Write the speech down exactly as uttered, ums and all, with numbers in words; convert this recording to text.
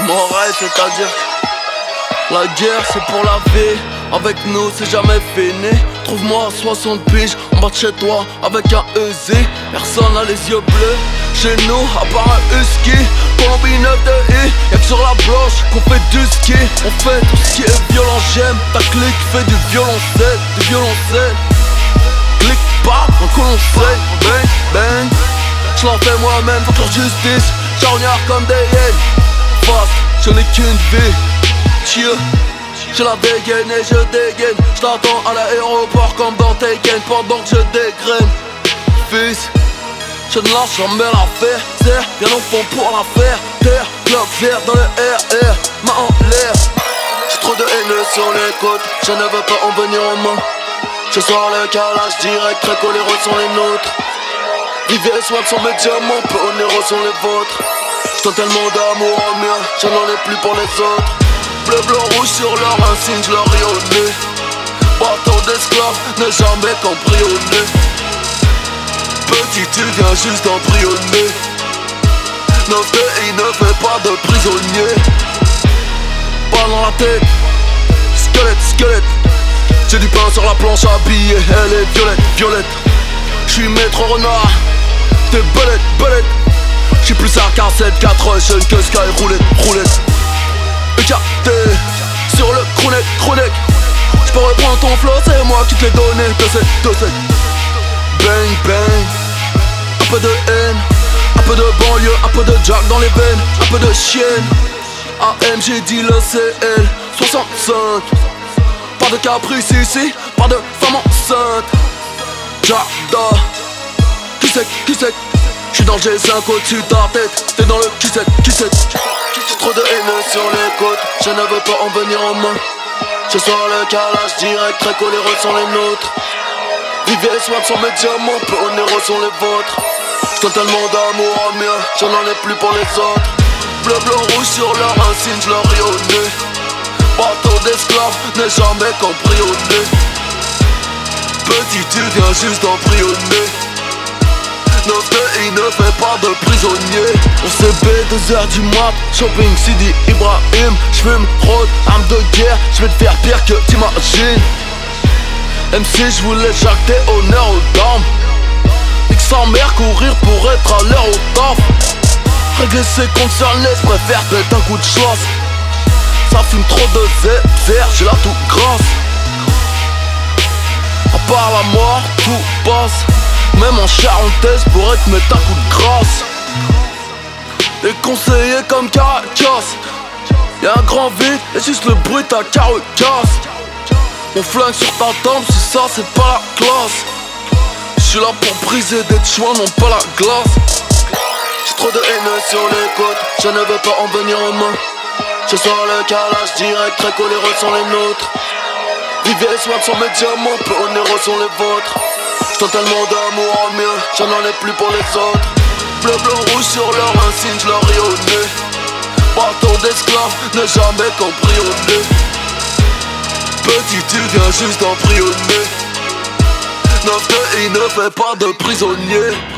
Morale, c'est-à-dire la guerre c'est pour la vie. Avec nous c'est jamais fini. Trouve-moi à soixante piges en bas de chez toi avec un Uzi. Personne n'a les yeux bleus chez nous à part un husky. Combi neuf de I, y'a que sur la blanche qu'on fait du ski. On fait tout ce qui est violent, j'aime ta clique fait du violoncelle, du violoncelle. Clique pas, un colonceil, bang, bang. J'l'en fais moi-même, faut leur justice. Charognard comme des hyènes. Fast, je n'ai qu'une vie. Chieux, j'ai la dégaine et je dégaine. J't'attends à l'aéroport comme dans Taken pendant que je dégraine. Fils, je ne lâche jamais l'affaire. Serre bien au fond pour la faire. Terre, club vert dans le R R, main en l'air. J'ai trop de haine sur les côtes, je ne veux pas en venir en main. Ce soir le calage direct, très coléreux sont les nôtres. Rivière Swag sont mes diamants, peu onéreux sont les vôtres. J't'en tellement d'amour en mien, je n'en ai plus pour les autres. Bleu, blanc, rouge sur leur insigne, je leur ris au nez. Bâton d'esclave, n'est jamais cambriolé. Petit, tu viens juste d'embryonner. Neuf de I ne fait pas de prisonnier. Pas dans la tête, squelette, squelette. J'ai du pain sur la planche à billets, elle est violette, violette. J'suis maître renard, t'es belette, belette. J'suis plus à K sept quatre Russian que Sky roulette, roulette. E K T sur le crooneck, crooneck. J'peux reprendre ton flow, c'est moi qui te l'ai donné. Deux sept, deux sept. Bang, bang. Un peu de haine, un peu de banlieue, un peu de jack dans les veines, un peu de chienne. A M G dit le C L soixante-cinq. Pas de caprice ici, pas de femme enceinte. Jada, qui sait, qui sait. J'suis dans le G cinq au-dessus de ta tête. T'es dans le qui sait, qui sait. J'ai trop de haine sur les côtes, je ne veux pas en venir en main. Ce soir le calage direct, très coléreux sont les nôtres. Rivière Swag sont mes diamants, peu onéreux sont les vôtres. J't'en tellement d'amour en mien, j'en en ai plus pour les autres. Bleu, blanc, rouge sur leur insigne, j'leur ris au nez. Bateau d'esclave, n'est jamais cambriolé. Petit, tu viens juste d'embryonner. Neuf de I ne fait pas de prisonnier. On C B, deux heures du mat, shopping Sidi Ibrahim. J'fume, rôde, arme de guerre, j'vais te faire pire que t'imagines. M C, j'voulais jacter honneur aux dames. Nique sa mère, courir pour être à l'heure au taf. Régler ses comptes sur l'aise, préfère mettre un coup de chance. Ça fume trop de zézer, j'ai la tout grasse. À part la mort, tout passe. Même en charentaise pourrait te mettre un coup de grâce. Déconseillé comme Caracas. Y'a un grand vide et juste le bruit de ta carcasse. On flingue sur ta tempe, si ça c'est pas la classe. J'suis là pour briser des chouins, non pas la glace. J'ai trop de haine sur les côtes, je ne veux pas en venir en main. Ce soir le calage direct, très coléreux sont les nôtres. Rivière Swag sont mes diamants, peu onéreux sont les vôtres. J't'en tellement d'amour en mien, j'en en ai plus pour les autres. Bleu, blanc, rouge sur leur insigne, j'leur ris au nez. Bâton d'esclave, n'est jamais cambriolé. Petit, tu viens juste d'embryonner. Neuf de I ne fait pas de prisonnier.